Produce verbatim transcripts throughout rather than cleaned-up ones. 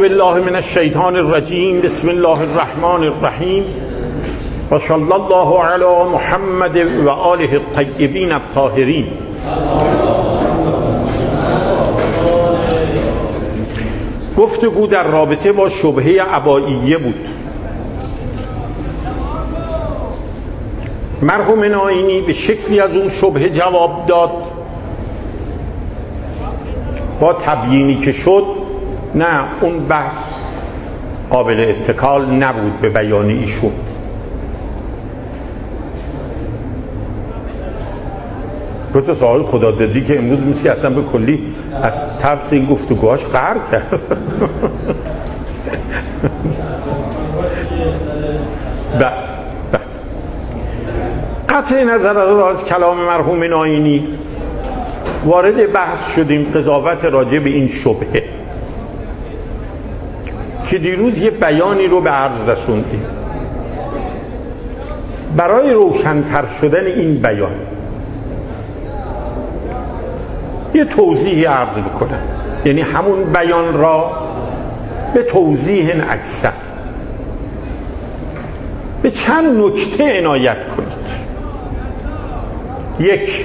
بالله من الشیطان الرجیم. بسم الله الرحمن الرحیم و صلی الله علی محمد و آله الطیبین الطاهرین. گفتگو در رابطه با شبهه عباییه بود. مرحوم ناینی به شکلی از اون شبهه جواب داد، با تبیینی که شد نه اون بحث قابل اتکال نبود به بیان ایشون. گفت صاحب خدا دادی که امروز مثل که اصلا به کلی از ترس این گفتگوهاش قهر کرد. بله بله. قطع نظر از کلام مرحوم ناینی وارد بحث شدیم قضاوت راجع به این شبهه که دیروز یه بیانی رو به عرض رسوندیم. برای روشن‌تر شدن این بیان یه توضیحی عرض بکنم، یعنی همون بیان را به توضیح اکثر به چند نکته عنایت کنید. یک،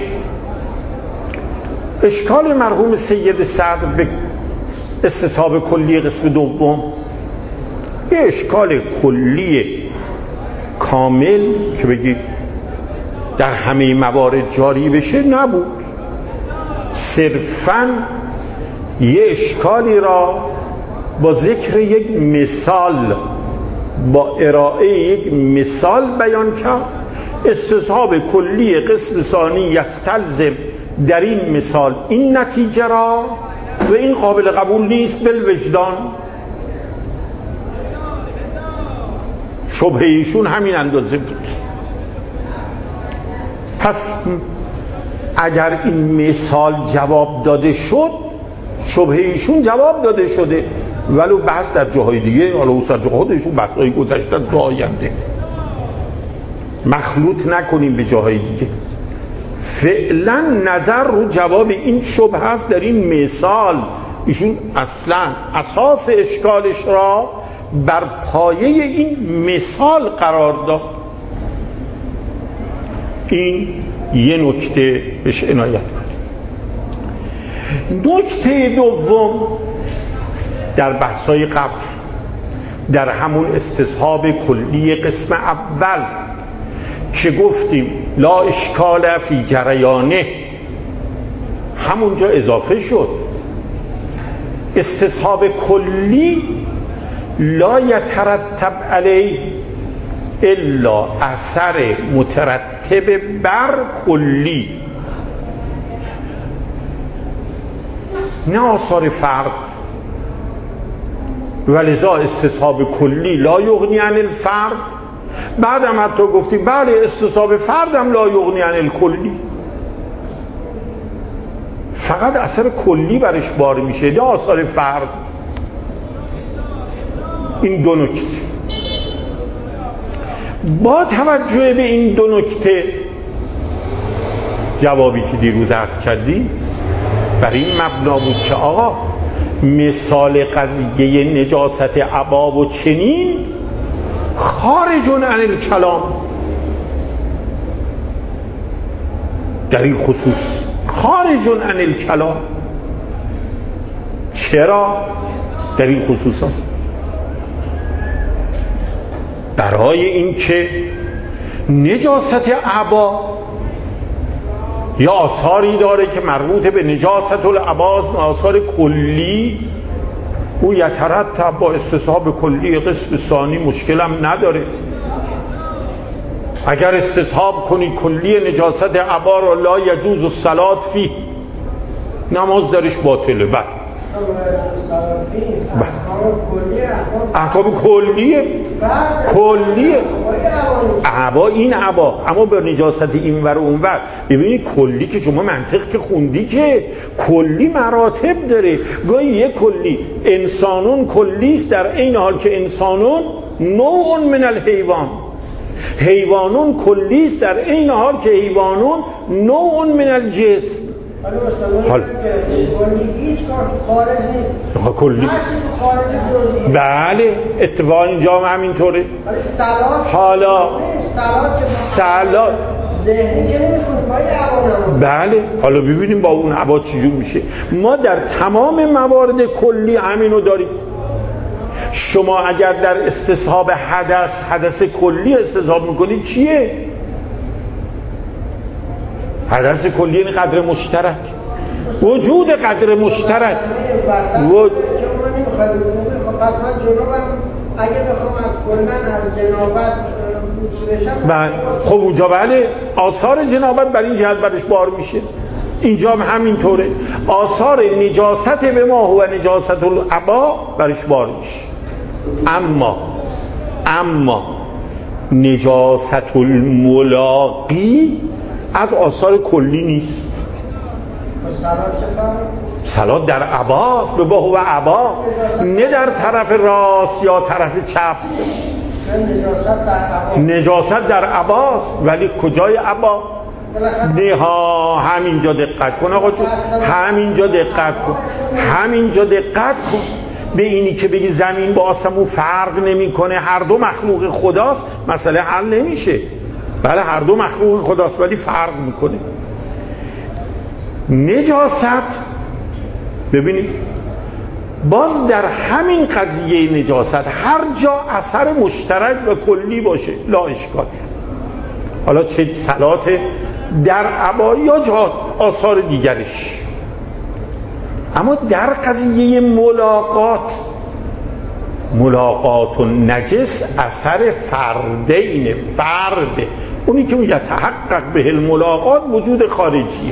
اشکال مرحوم سید صدر به استصحاب کلی قسم دوم یه اشکال کلی کامل که بگید در همه موارد جاری بشه نبود، صرفاً یه اشکالی را با ذکر یک مثال، با ارائه یک مثال بیان کرد. استصحاب کلی قسم ثانی یستلزم در این مثال این نتیجه را و این قابل قبول نیست بالوجدان. شبهه ایشون همین اندازه بود. پس اگر این مثال جواب داده شد شبهه ایشون جواب داده شده، ولو بحث در جاهای دیگه، حالا سر جاهای خودشون بحثای گذشته تا آینده مخلوط نکنیم به جاهای دیگه. فعلا نظر رو جواب این شبهه است در این مثال. ایشون اصلا اساس اشکالش را بر پایه این مثال قرار داد. این یه نکته بهش عنایت کنید. نکته دوم در بحث‌های قبل در همون استصحاب کلی قسم اول که گفتیم لا اشکال فی جریانه، همونجا اضافه شد استصحاب کلی لا یترتب علیه الا اثر مترتب بر کلی، نه آثار فرد. ولذا استصحاب کلی لا یغنی عن الفرد. بعد هم حتی گفتیم بله استصحاب فرد هم لا یغنی عن الکلی، فقط اثر کلی برش بار میشه نه آثار فرد. این دو نکته. با توجه به این دو نکته جوابی که دیروز عرض کردیم بر این مبنا بود که آقا مثال قضیه نجاست عبا و چنین خارج عن الکلام در این خصوص، خارج عن الکلام. چرا در این خصوصا؟ برای اینکه نجاست عبا یا آثاری داره که مربوط به نجاست العباس و آثار کلی، او یترتب با استصحاب کلی قسم ثانی مشکلم نداره. اگر استصحاب کنی کلی نجاست عبا را لا یجوز الصلاة فیه، نماز درش باطله. بعد احکام کلیه کلیه عبا، این عبا، اما به نجاست این ور اون ور. ببینید کلی که شما منطق که خوندی که کلی مراتب داره. گاهی یک کلی انسانون کلیست در این حال که انسانون نوع من الحیوان، حیوانون کلیست در این حال که حیوانون نوع من الجسم. حالا کلی هیچ کار خارج نیست. کلی هر چی خارج جزئی بله اتفاقا اینجا هم همینطوره. حالا سلات ذهنی که نمیخونه پای عبا. بله حالا ببینیم با اون عبا چجور میشه. ما در تمام موارد کلی همینو داریم. شما اگر در استصحاب حدث حدث کلی استصحاب میکنید چیه؟ حدث کلی یعنی قدر مشترک، وجود قدر مشترک. و پس من جنابم اگه بخوام کلن از جنابت بشم، خب اونجا بله آثار جنابت بر این جهت برش بار میشه. اینجا هم همینطوره، آثار نجاست به ما و نجاست العبا برش بار میشه. اما اما نجاست الملاقی از آثار کلی نیست. صلات در عباست، به باه و عبا، نه در طرف راست یا طرف چپ. نجاست در عباست، ولی کجای عبا؟ نه ها همینجا دقت کن آقا جون، همینجا دقت کن، همینجا دقت کن به اینی که بگی زمین با آسمون فرق نمیکنه، هر دو مخلوق خداست، مسئله حل نمیشه. بله هر دو مخلوق خداست ولی فرق میکنه. نجاست ببینید باز در همین قضیه نجاست هر جا اثر مشترک و کلی باشه لا اشکال، حالا چه صلات در عبا یا جا آثار دیگرش. اما در قضیه ملاقات، ملاقات و نجس اثر فردین، فرد اونی که یتحقق به الملاقات وجود خارجیه.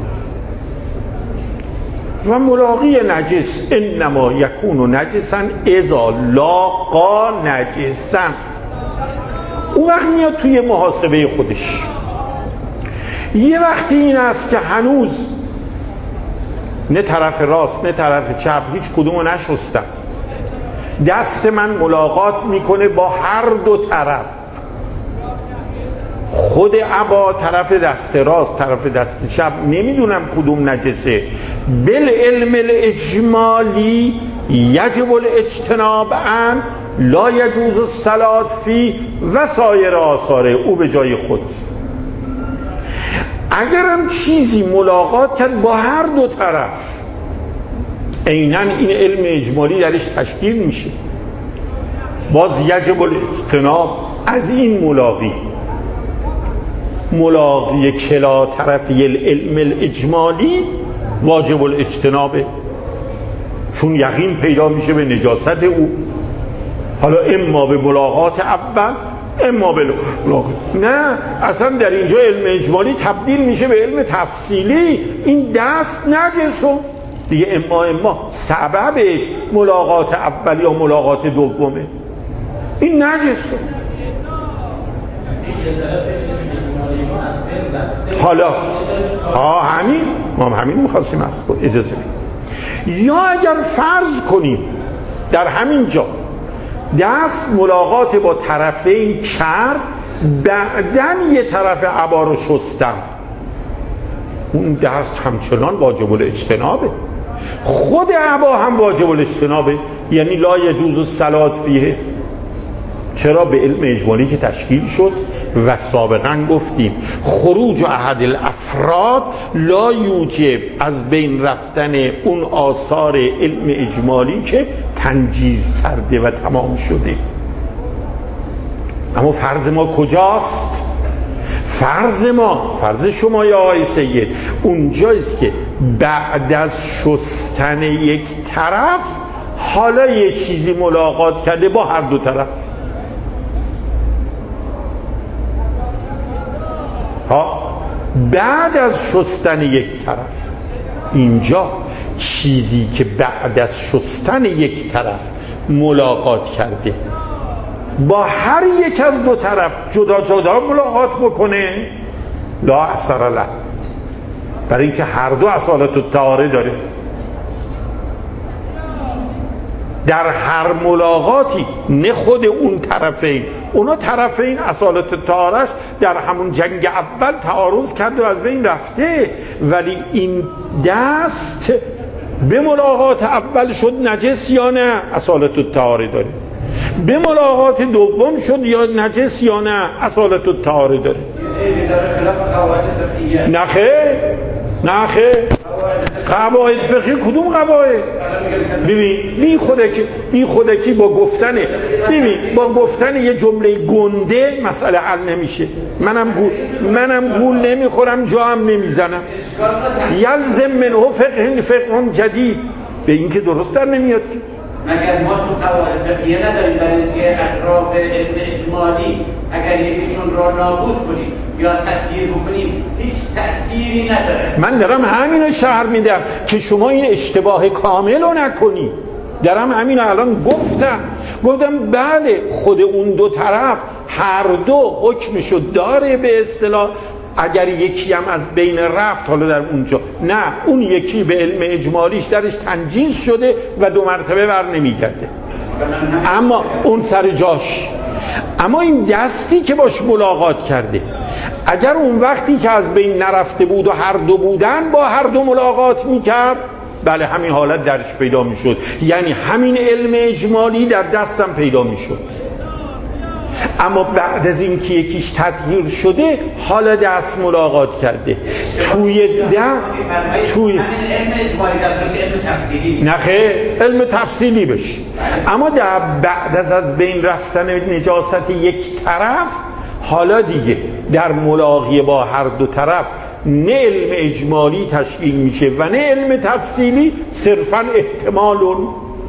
و ملاقی نجس انما یکون نجسا اذا لاقا نجسا. اون وقت میاد توی محاسبه خودش. یه وقتی این است که هنوز نه طرف راست نه طرف چپ هیچ کدومو نشستم، دست من ملاقات میکنه با هر دو طرف، خود عبا طرف دست راست طرف دست چپ نمیدونم کدوم نجسه. بالعلم الاجمالی یجب الاجتناب عن لا یجوز الصلاة فی و سایر آثاره او به جای خود. اگرم چیزی ملاقات کرد با هر دو طرف عیناً این علم اجمالی درش تشکیل میشه. باز یجب الاجتناب از این ملاقی، ملاقی کلا طرفی العلم الاجمالی واجب الاجتنابه، چون یقین پیدا میشه به نجاست او. حالا اما به ملاقات اول اما به ملاقات، نه اصلا در اینجا علم اجمالی تبدیل میشه به علم تفصیلی. این دست نجسه دیگه، اما اما سببش ملاقات اول یا ملاقات دومه، این نجسه. حالا ها همین ما هم همین میخواستیم از کنیم، اجازه بدید. یا اگر فرض کنیم در همین جا دست ملاقات با طرفین کرد، بعدن یه طرف عبا رو شستم، اون دست همچنان واجب الاجتنابه، خود عبا هم واجب الاجتنابه، یعنی لا یجوز الصلاة فیه. چرا؟ به علم اجمالی که تشکیل شد و سابقا گفتیم خروج احد الافراد لا یوجب از بین رفتن اون آثار علم اجمالی که تنجیز کرده و تمام شده. اما فرض ما کجاست؟ فرض ما، فرض شما یا آقای سید اونجاییست که بعد از شستن یک طرف حالا یه چیزی ملاقات کرده با هر دو طرف. ها بعد از شستن یک طرف، اینجا چیزی که بعد از شستن یک طرف ملاقات کرده با هر یک از دو طرف جدا جدا ملاقات بکنه لا اثر له، برای اینکه هر دو اصالت الطهاره داره. در هر ملاقاتی نه خود اون طرفین، اونا طرفین اصالت طهارش در همون جنگ اول تعارض کرده و از بین رفته، ولی این دست به ملاقات اول شد نجس یا نه؟ اصالت الطهاره داره. به ملاقات دوم شد یا نجس یا نه؟ اصالت الطهاره داره. نه خیر، نه خیر. قواعد فقهی کدوم قواعد؟ ببین بی خودکی بی خودکی با گفتن ببین با گفتن یه جمله گنده مسئله حل نمیشه. منم گول منم گول نمیخورم، جا هم نمیزنم. یلزم منه فقه فقه جدید. به این که درست در نمیاد که مگر ما تو قواعد فقهیه نداریم برای اینکه اطراف علم اجمالی اگر یکیشون را نابود کنیم یا تغییر بکنیم هیچ تأثیری نداره. من دارم همینو شرح میدم که شما این اشتباه کامل رو نکنی. دارم همینو الان گفتم گفتم بله خود اون دو طرف هر دو حکمشو داره به اصطلاح. اگر یکی هم از بین رفت حالا در اونجا نه، اون یکی به علم اجمالیش درش تنجیز شده و دو مرتبه بر نمیگرده، اما اون سر جاش. اما این دستی که باش ملاقات کرده اگر اون وقتی که از بین نرفته بود و هر دو بودن با هر دو ملاقات میکرد، بله همین حالت درش پیدا میشد، یعنی همین علم اجمالی در دستم پیدا میشد. اما بعد از این که یکیش تطهیر شده حالا دست ملاقات کرده توی ده توی نخه علم تفصیلی بشه. اما در بعد از از بین رفتن نجاست یک طرف حالا دیگه در ملاقی با هر دو طرف نه علم اجمالی تشکیل میشه و نه علم تفصیلی، صرفا احتمالون.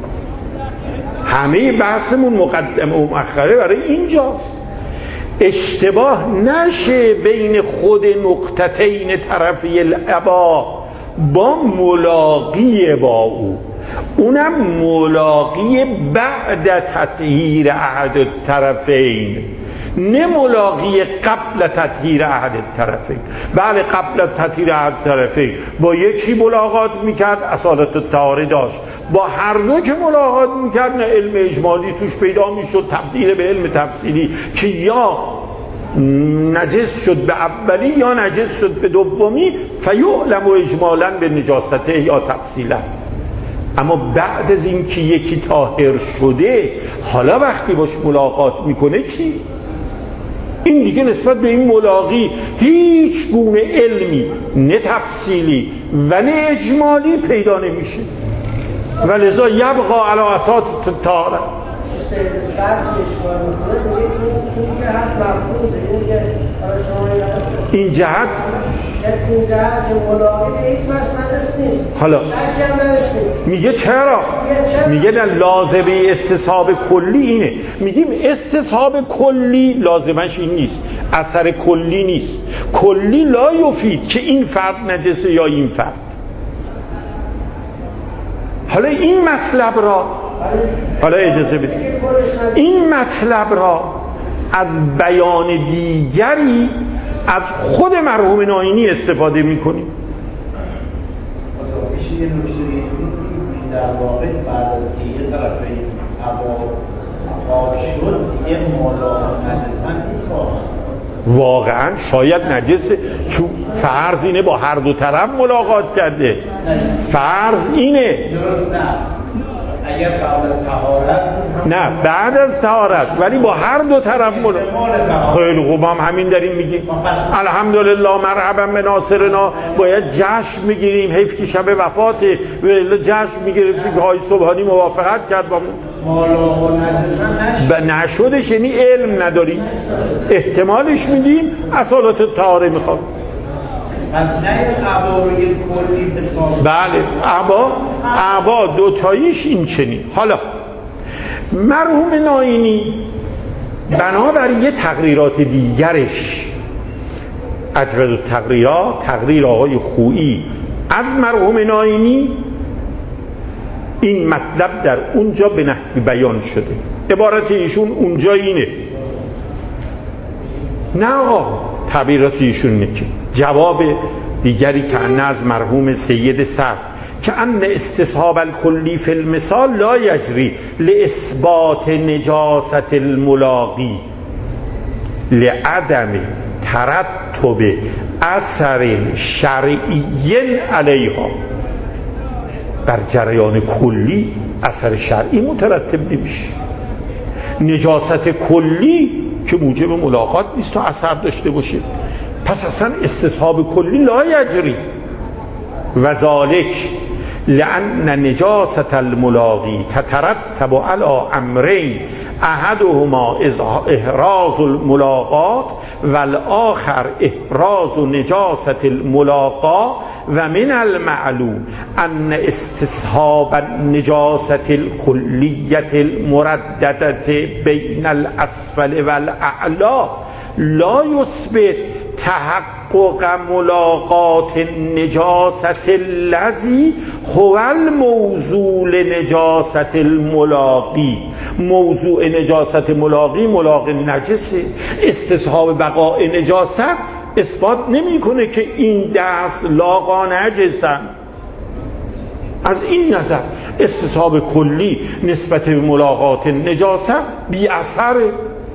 همه بحثمون مقدمه و مؤخره برای اینجاست. اشتباه نشه بین خود نقطتین طرفی الابا با ملاقی با او، اونم ملاقی بعد تطهیر احد الطرفین، نه ملاقی قبل تطهیر احد الطرفین. بله قبل تطهیر احد الطرفین با یکی ملاقات میکرد اصالت الطهاره داشت، با هر دو که ملاقات میکرد نه علم اجمالی توش پیدا میشد تبدیل به علم تفصیلی که یا نجس شد به اولی یا نجس شد به دومی، فیعلم و اجمالا به نجاسته یا تفصیلا. اما بعد از این که یکی طاهر شده حالا وقتی باش ملاقات میکنه چی؟ این دیگه نسبت به این ملاقی هیچ گونه علمی نه تفصیلی و نه اجمالی پیدا نمیشه و لذا یبقى علی اساس الطهاره. این جهت این جهت ملاقی به هیچ مسئله نیست. حالا میگه چرا؟ میگه در لازمه استصحاب کلی اینه. میگیم استصحاب کلی لازمش این نیست، اثر کلی نیست. کلی لا یفید که این فرد نجسه یا این فرد. حالا این مطلب را حالا اجازه بدید این مطلب را از بیان دیگری از خود مرحوم ناینی استفاده میکنیم. یه نکته در واقع بعد از که یه طرف هوا پاک شد دیگه ملاقات نجسن نیست واقعا شاید نجسه، چون فرض اینه با هر دو طرف ملاقات کرده. فرض اینه اگر قبل از طهارت نه بعد از طهارت ولی با هر دو طرف ملاقات. خیلی خوب هم همین داریم میگیم الحمدلله مرحبا به ناصرنا. باید جشن میگیریم، حیف که شب وفاته و جشن میگیریم که های صبحانی موافقت کرد با و نشدش، یعنی علم نداریم، احتمالش میدیم، اصالت طهاره میخواد. از نه عبای کلی حساب. بله عبا عبا دوتاییش این چنین. حالا مرحوم ناینی بنابر یه تقریرات دیگرش، اجود التقریرات تقریر آقای خویی از مرحوم ناینی، این مطلب در اونجا به نحوی بیان شده. عبارت ایشون اونجا اینه، نه آقا تعبیرات ایشون اینه که جواب دیگری که انه از مرحوم سید صدر که ان استصحاب الکلی فی المثال لا یجری لاثبات نجاست الملاقی لعدم ترتب اثر شرعی علیها. بر جریان کلی اثر شرعی مترتب نمیشه. نجاست کلی که موجب ملاقات نیست تا اثر داشته باشه، پس اصلا استصحاب کلی لا یجری. و ذالک لأن نجاست الملاقی تترتب على امرین احدهما احراز الملاقات والآخر احراز نجاست الملاقا و من المعلوم ان استصحاب النجاست الكلیة المرددة بین الاسفل والاعلا لا یثبت تحقق ملاقات النجاست الذی هو الموضوع لنجاست الملاقی. موضوع نجاست ملاقی ملاقی نجسه. استصحاب بقاء نجاست اثبات نمیکنه که این دست لاقا نجسن. از این نظر استصحاب کلی نسبت به ملاقات نجاست بی اثره.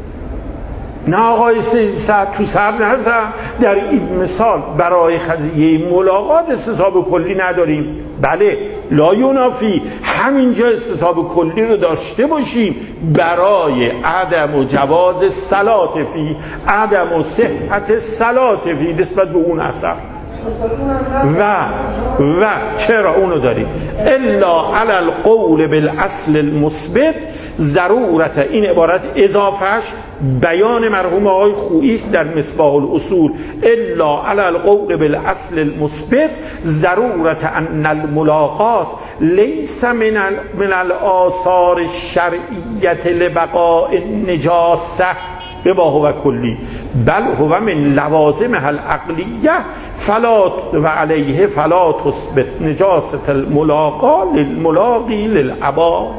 نه آقای سید سعد تو سر نزد، در این مثال برای قضیه ملاقات استصحاب کلی نداریم. بله لا ینافی همینجا استصحاب کلی رو داشته باشیم برای عدم و جواز صلات فی، عدم و صحت صلات فی نسبت به اون اثر. و و چرا اونو داریم؟ الا علی القول بالاصل المثبت ضرورت. این عبارت اضافهش بیان مرحوم آقای خویی است در مصباح الاصول. الا علی القول بالاصل المثبت ضرورت ان الملاقات لیس من من الاثار الشرعیه لبقاء النجاسه بما هو کلی بل هو من لوازمها العقلیه فلا و علیه فلا تثبت نجاست الملاقا للملاقی للعبا.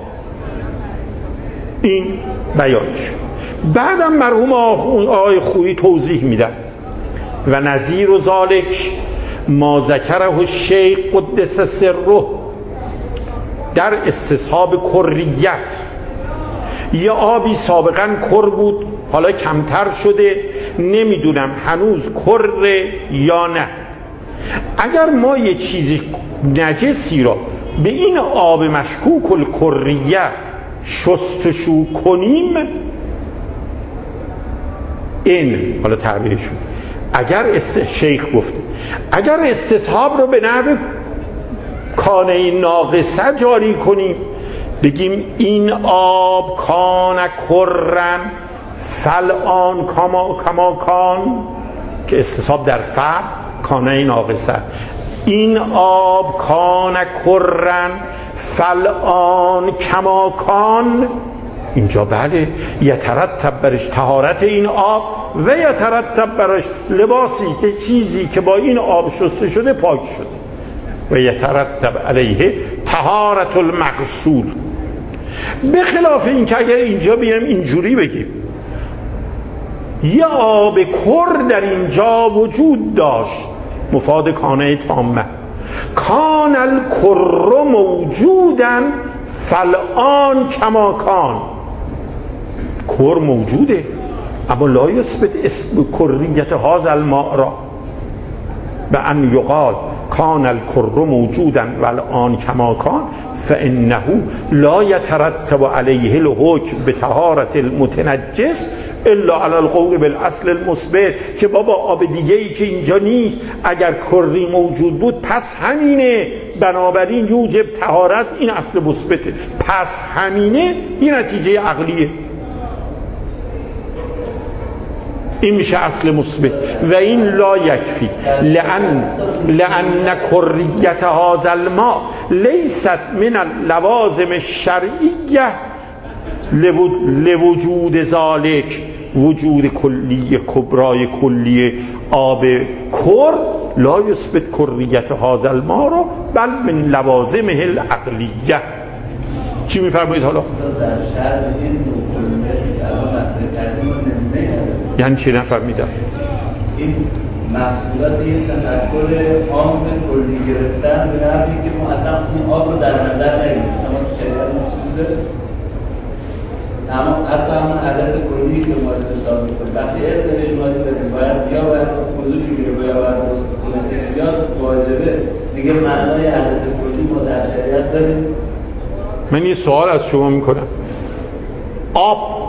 این بیانش. بعدم مرحوم آقای خویی توضیح میدن و نظیر و ذالک ما ذکره الشیخ قدس سره در استصحاب کریت. یه آبی سابقا کر بود حالا کمتر شده، نمیدونم هنوز کره یا نه. اگر ما یه چیزی نجسی را به این آب مشکوک الکریه شستشو کنیم، این حالا تعبیر شد. اگر است... شیخ گفته اگر استصحاب رو به نحو کانه ناقصه جاری کنیم، بگیم این آب کان کرن فلان کما کما کان، که استصحاب در فرد کانه ناقصه، این آب کان کرن فلان کما کان، اینجا بله یترتب برش طهارت این آب و یترتب برش لباسی که چیزی که با این آب شسته شده پاک شده و یترتب علیه طهارت المغسول. به خلاف این که اگر اینجا بیایم اینجوری بگیم یه آب کر در اینجا وجود داشت، مفاد کانه تامه، کان الکر موجودن فالآن کما کان، کر موجوده اما لا یثبت اسم کریت هذا الماء را به ان یقال کان الکر موجودا والآن کما کان فانه لا یترتب علیه الحکم بطهارت المتنجس الا علی القول بالاصل المثبت، که بابا آب دیگه ای که اینجا نیست اگر کری موجود بود پس همینه، بنابراین یوجب طهارت، این اصل مثبته، پس همینه، این نتیجه عقلیه، این میشه اصل مثبت. و این لا یکفی لان لان کریت هذا الماء لیست من اللوازم الشرعیه لوجود ذالک، وجود کلی کبرای کلی آب کر لا یثبت کریت هذا الماء را بل من لوازمه العقلیه. چی میفرمایید حالا؟ یعنی چی نفهمیدم؟ این محصولات این تفکر عام کلی گرفتن به نحوی که ما اصلا این آب رو در نظر نگیریم، مثلا تو شریعت مخصوصه اما حتی همون حدث کلی که ما استصحاب می‌کنیم وقتی علم اجمالی داریم باید یا باید موضوع بگیره یا باید درست کنه یا واجبه دیگه معنای حدث کلی ما در شریعت داریم. من یه سوال از شما میکنم. آب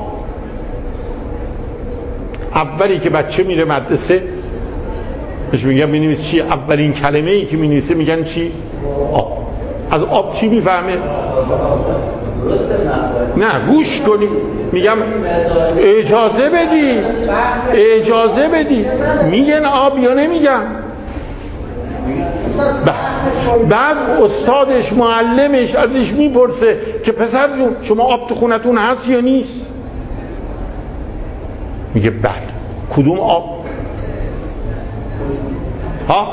اولی که بچه میره مدرسه بهش میگن بنویس چی؟ اولین کلمه ای که مینویسه میگن چی؟ آب. از آب چی میفهمه؟ نه گوش کنی، میگم اجازه بدی اجازه بدی میگن آب یا نمیگن؟ بعد استادش معلمش ازش میپرسه که پسر جون شما آب تو خونتون هست یا نیست؟ میگه بله. کدوم آب؟ ها؟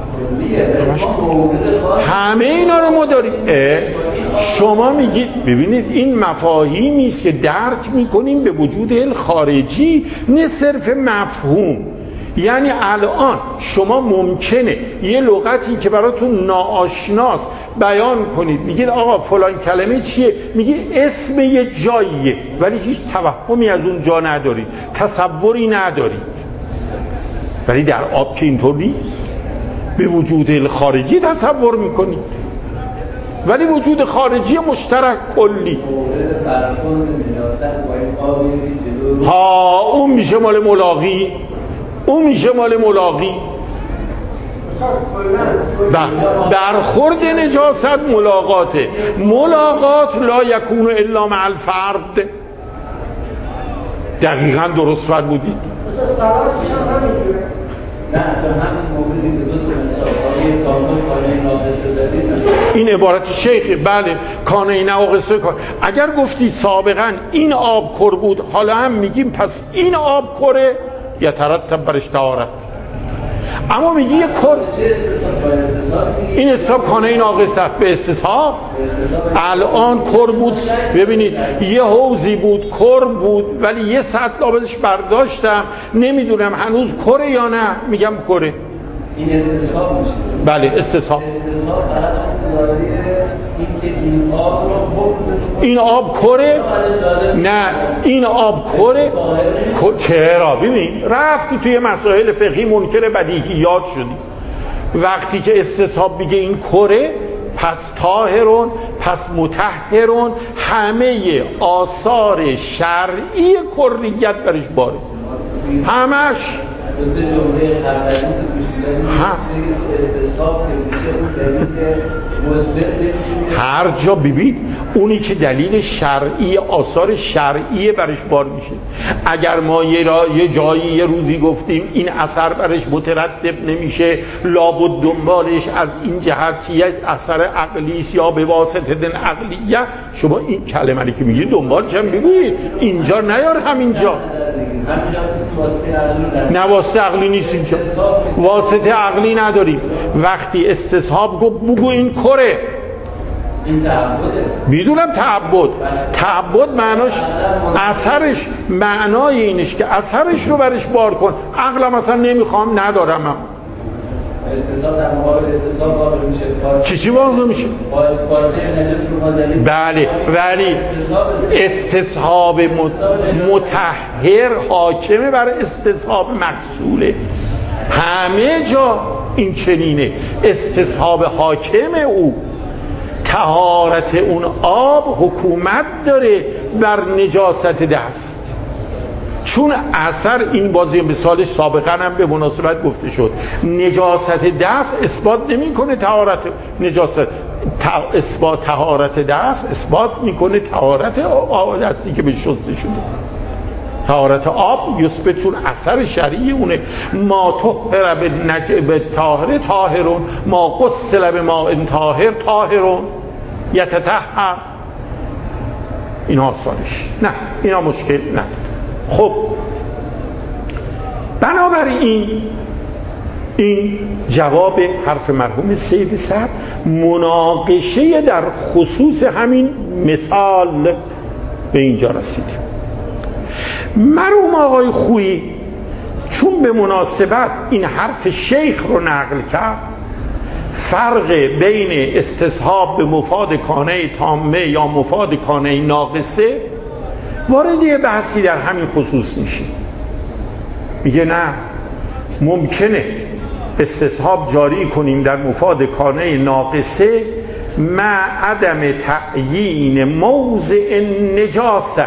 همه اینا رو ما داریم. شما میگید ببینید این مفاهیمی است که درک میکنیم به وجود علم خارجی، نه صرف مفهوم. یعنی الان شما ممکنه یه لغتی که براتون ناآشناست بیان کنید، میگید آقا فلان کلمه چیه، میگید اسم یه جاییه، ولی هیچ توهمی از اون جا ندارید، تصوری ندارید. ولی در آب که اینطور نیست، به وجود خارجی تصور میکنید، ولی وجود خارجی مشترک کلی. ها اون میشه مال ملاقی، اون میشه مال ملاقی. برخورد نجاست ملاقاته. ملاقات لا یکون الا مع الفرد. دقیقا درست فرمودید. این عبارت شیخه. بله کانه ناقصه کن. اگر گفتی سابقا این آب کر بود، حالا هم میگیم پس این آب کره یترتب برش طهارت. اما میگی یه کر این استصحاب کانه ناقصه است به استصحاب. الان کر بود، ببینید یه حوضی بود کر بود، ولی یه سطل آبش برداشتم، نمیدونم هنوز کره یا نه، میگم کره. این استصحاب میشه. بله استصحاب. استصحاب فقط اون این که این آب رو این آب کره؟ نه این آب کره. چرا؟ ببین رفتی توی مسائل فقهی منکر بدیهیات شدی. وقتی که استصحاب میگه این کره، پس طاهرون، پس مطهرون، همه آثار شرعی کریت برش باره، همش. هر جا ببین اونی که دلیل شرعی آثار شرعی برش بار میشه. اگر ما یه, را یه جایی یه روزی گفتیم این اثر برش مترتب نمیشه، لابد دنبالش از این جهت یک اثر عقلیست یا به واسطه دن عقلیه، شما این کلمه که میگید دنبالش هم بگویید، اینجا نیار همینجا. نه واسطه عقلی نیست اینجا، واسطه عقلی نداریم. وقتی استصحاب گفت بگو این کره، این تعبده. میدونم تعبد. تعبد معناش اثرش، معنای اینش که اثرش رو برش بار کن. عقلم اصلا نمیخوام، ندارم هم. استصحاب در مقابل استصحاب واقع میشه. چی چی واقع میشه؟ بله ولی استصحاب مطهر حاکمه بر استصحاب محصوله. همه جا این چنینه. استصحاب حاکم او، طهارت اون آب حکومت داره بر نجاست دست. چون اثر این بازی مثالش سابقا هم به مناسبت گفته شد، نجاست دست اثبات نمیکنه طهارت نجاست، اثبات طهارت دست اثبات میکنه طهارت آب دستی که به شسته شده. طهارت آب یثبت چون اثر شرعی اونه. ما طهر به طاهر طاهرون، ما غسل به ماء طاهر طاهرون یتطهر. اینا آثارش نه، اینا مشکل نه. خب بنابراین این جواب حرف مرحوم سید سعد، مناقشه در خصوص همین مثال به اینجا رسیدیم. مرحوم آقای خویی چون به مناسبت این حرف شیخ رو نقل کرد، فرق بین استصحاب به مفاد کانه تامه یا مفاد کانه ناقصه، وارد یه بحثی در همین خصوص میشه. میگه نه، ممکنه استصحاب جاری کنیم در مفاد کانه ناقصه، مع عدم تعیین موضع نجاسه.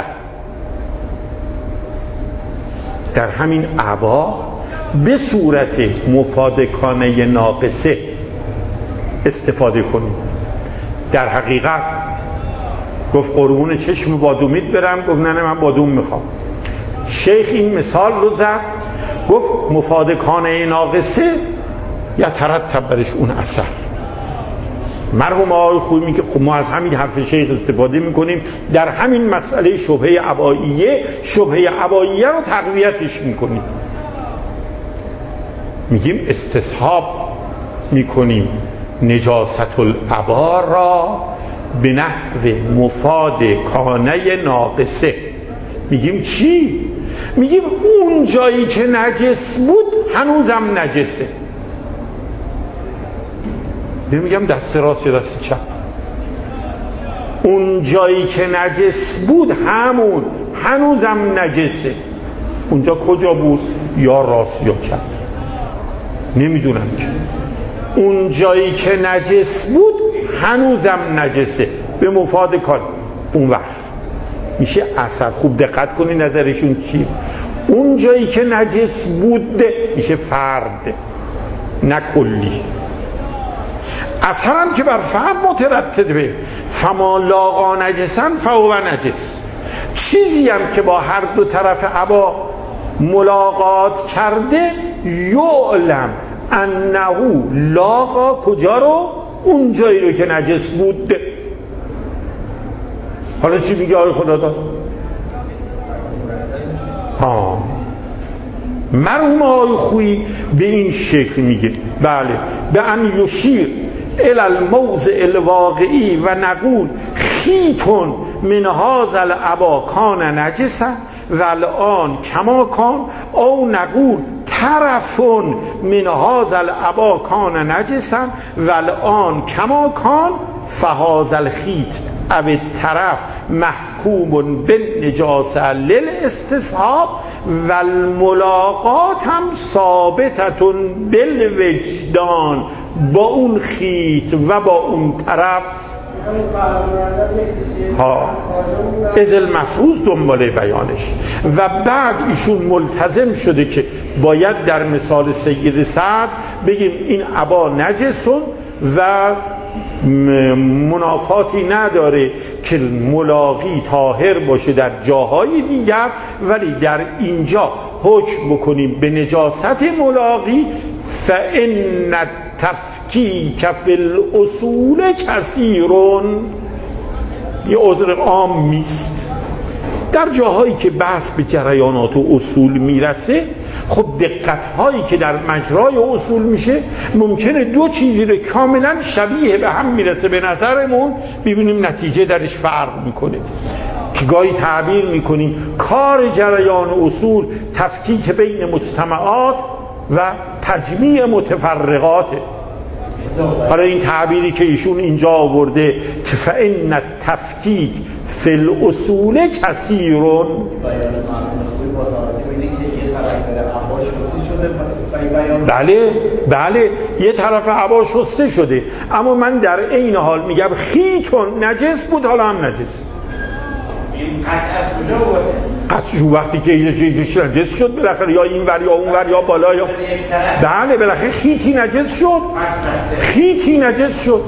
در همین عبا به صورت مفادکانه ناقصه استفاده کنیم. در حقیقت گفت قربون چشم بادومیت برم، گفت نه نه من بادوم میخوام. شیخ این مثال رو زد، گفت مفادکانه ناقصه یا ترتب برش اون اثر. مرحوم آقای خویی میگه خب ما از همین حرف شیخ استفاده میکنیم در همین مسئله شبهه عباییه، شبهه عباییه رو تقویتش میکنیم، میگیم استصحاب میکنیم نجاست العبا را به نحو مفاد کانه ناقصه. میگیم چی؟ میگیم اون جایی که نجس بود هنوزم نجسه. نمیگم دست راست یا دست چپ، اون جایی که نجس بود همون هنوزم نجسه. اونجا کجا بود؟ یا راست یا چپ نمیدونم که. اون جایی که نجس بود هنوزم نجسه به مفاد کار. اون وقت میشه اثر. خوب دقت کنی نظرشون چیه. اون جایی که نجس بود میشه فرد نه کلی. اثر هم که بر فرد مترتبه، فما لاقا نجسن فهو نجس. چیزی هم که با هر دو طرف عبا ملاقات کرده یعلم انه لاقا کجا رو؟ اون جایی رو که نجس بود. حالا چی میگه آقای خدا داد؟ ها مرحوم آقای خویی به این شکل میگه بله به ان یشیر الی الموضع الواقعی و نقول خیتون من هذا العبا کان نجسا و الان کما کان، او نقول طرفون من هذا العبا کان نجسا و الان کما کان فهذا الخیت او طرف محکوم بالنجاسه للاستصحاب و الملاقات هم ثابتتون بالوجدان با اون خیت و با اون طرف. ها از المفروض دنباله بیانش. و بعد ایشون ملتزم شده که باید در مثال سید سعد بگیم این عبا نجسون و منافاتی نداره که ملاقی طاهر باشه در جاهای دیگر، ولی در اینجا حکم بکنیم به نجاست ملاقی. فإن التفکیک فی الاصول کثیرون، یه عذر عام نیست. در جاهایی که بحث به جریانات و اصول میرسه، خب دقت هایی که در مجرای اصول میشه ممکنه دو چیزی رو کاملا شبیه به هم میرسه به نظرمون، ببینیم نتیجه درش فرق میکنه. که گاهی تعبیر میکنیم کار جریان اصول تفکیک بین مجتمعات و تجمیع متفرقاته. حالا این تعبیری که ایشون اینجا آورده که فإن التفکیک فی الاصول کثیرون، بله بله یه طرف عبا شسته شده، اما من در این حال میگم خیتون نجس بود حالا هم نجس. این قطع از کجا آورده؟ قطع وقتی که یکیش نجس شد بالاخره، یا این ور یا اون ور یا بالا یا بله بالاخره خیتی نجس شد، خیتی نجس شد.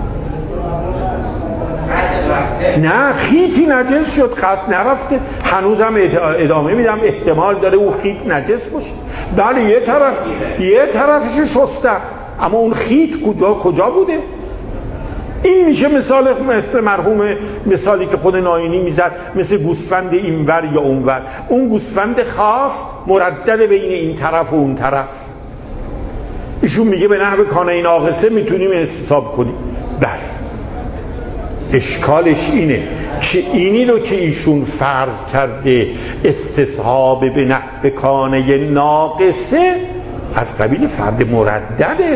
نه خیتی نجس شد، خط نرفته. هنوزم ادامه میدم احتمال داره اون خیت نجس باشه. بله یه طرف یه طرفش شسته، اما اون خیت کجا کجا بوده؟ این میشه مثال مثل مرحوم مثالی که خود ناینی میزد، مثل گوسفند اینور یا اونور. اون گوسفند خاص مردد بین این طرف و اون طرف. ایشون میگه به نحو کانه ناقصه میتونیم حساب کنیم. بله اشکالش اینه که اینی رو که ایشون فرض کرده استصحاب به نحو کانه ناقصه از قبیل فرد مردده.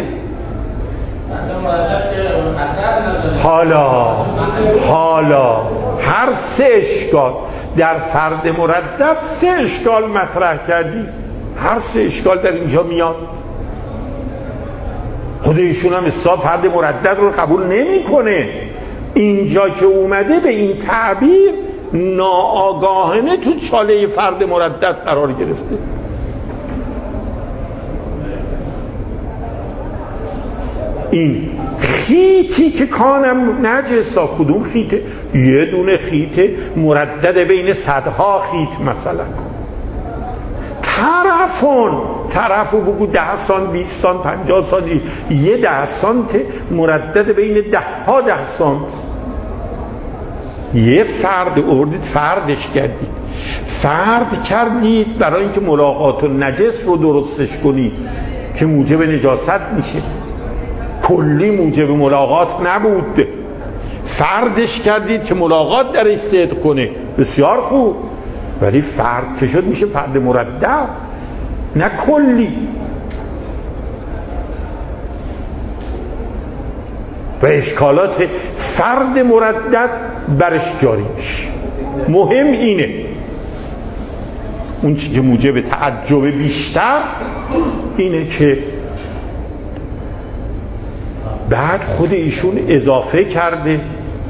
حالا حالا هر سه اشکال در فرد مردد سه اشکال مطرح کردی، هر سه اشکال در اینجا میاد. خود ایشون هم استصحاب فرد مردد رو قبول نمیکنه. اینجا که اومده به این تعبیر ناآگاهانه تو چاله فرد مردد قرار گرفته. این خیتی که کانم نجسا، کدوم خیته؟ یه دونه خیته مردد بین صدها خیت مثلا. طرفون طرفو بگو ده سانت بیست سانت پنجاه سانت، یه ده سانت مردد بین ده ها ده سانت. یه فرد اوردید فردش کردید، فرد کردید برای اینکه ملاقات و نجس رو درستش کنید که موجب نجاست میشه. کلی موجب ملاقات نبود، فردش کردید که ملاقات درش صدق کنه، بسیار خوب. ولی فرد که شد میشه فرد مردد، نه کلی. و اشکالات فرد مردد برش جاری میشه. مهم اینه اون چیزی که موجب تعجب بیشتر اینه که بعد خود ایشون اضافه کرده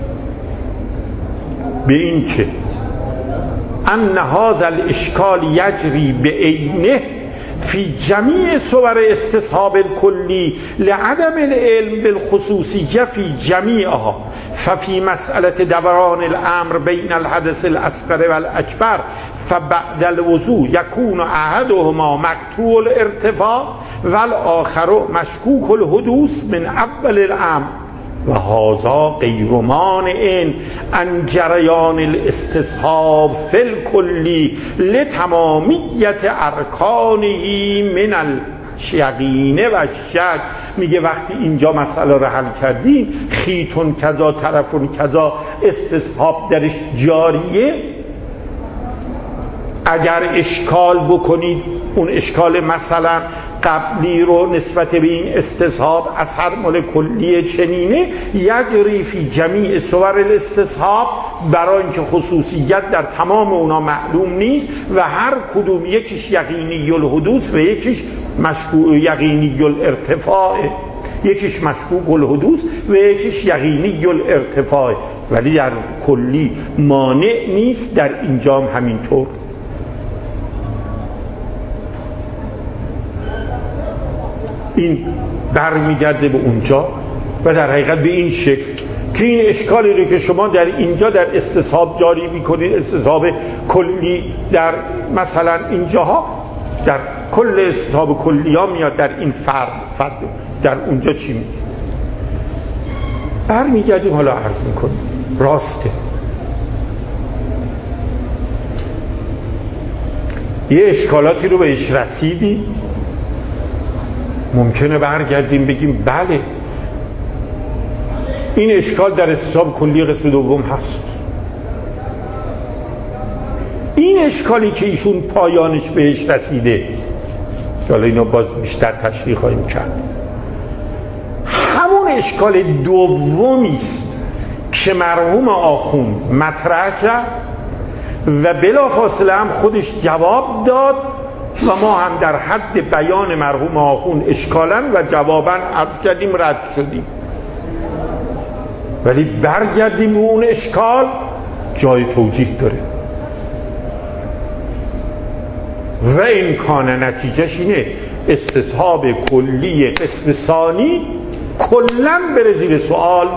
به این که ان هذا الاشکال یجری بعینه فی جمیع صور استصحاب الکلی لعدم العلم بالخصوصیه فی جمیعها، ففی مسئله دوران الامر بین الحدث الاصغر والاکبر فبعد الوضوء یکون احدهما مقطوع الارتفاع والآخر مشکوک الحدوث من اول الامر و هذا غیر مانع عن جریان الاستصحاب فی الکلی لتمامیت ارکانه من الشقینه و شک. میگه وقتی اینجا مسئله رو حل کردیم، خیتون کذا طرفون کذا استصحاب درش جاریه، اگر اشکال بکنید اون اشکال مثلا قبلی رو نسبت به این استصحاب اثر مال کلیه چنینه، یجری فی جمیع صور الاستصحاب، برای اینکه خصوصیت در تمام اونا معلوم نیست و هر کدوم یکیش یقینی الحدوث و یکیش مشکوک یقینی الارتفاع، یکیش مشکوک الحدوث و یکیش یقینی الارتفاع، ولی در کلی مانع نیست. در اینجا هم همینطور. این برمیگرده به اونجا و در حقیقت به این شکل که این اشکالی رو که شما در اینجا در استصحاب جاری میکنید، استصحاب کلی در مثلا اینجاها در کل استصحاب کلی ها میاد، در این فرد فرد در اونجا چی میگه؟ برمیگردیم حالا عرض میکنیم راسته. یه اشکالاتی رو بهش رسیدیم، ممکنه برگردیم بگیم بله این اشکال در استصحاب کلی قسم دوم هست. این اشکالی که ایشون پایانش بهش رسیده، حالا اینو باز بیشتر تشریح خواهیم کرد، همون اشکال دومی است که مرحوم آخوند مطرح کرد و بلافاصله هم خودش جواب داد و ما هم در حد بیان مرحوم آخوند اشکالاً و جواباً عرض کردیم، رد شدیم. ولی برگردیم به اون اشکال جای توجیه داره و این کانه نتیجهش اینه استصحاب کلی قسم ثانی کلاً بره زیر سوال.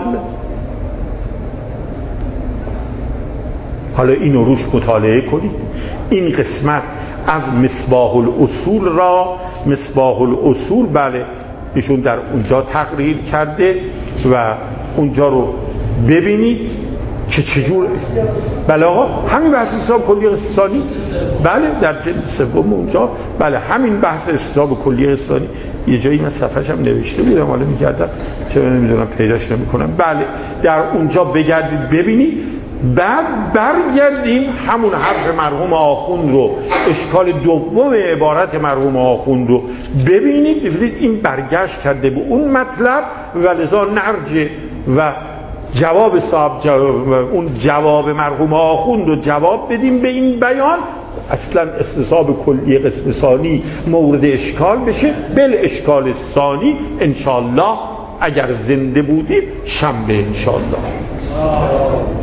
حالا اینو روش مطالعه کنید. این قسمت از مصباح الاصول را، مصباح الاصول بله ایشون در اونجا تقریر کرده و اونجا رو ببینید که چجور. بله آقا همین بحث استصحاب کلی قسم ثانی، بله در جلد سوم اونجا، بله همین بحث استصحاب کلی قسم ثانی. یه جایی من صفحه‌ش هم نوشته بودم حالا میگردم چرا نمیدونم پیداش نمیکنم. بله در اونجا بگردید ببینید، بعد برگردیم همون حرف مرحوم آخوند رو، اشکال دوم عبارت مرحوم آخوند رو ببینید، ببینید این برگشت کرده به اون مطلب و لذا نرجع و جواب صاحب جواب اون جواب مرحوم آخوند رو جواب بدیم به این بیان. اصلا استصحاب کلی قسم ثانی مورد اشکال بشه. بل اشکال ثانی انشالله اگر زنده بودیم شنبه انشالله.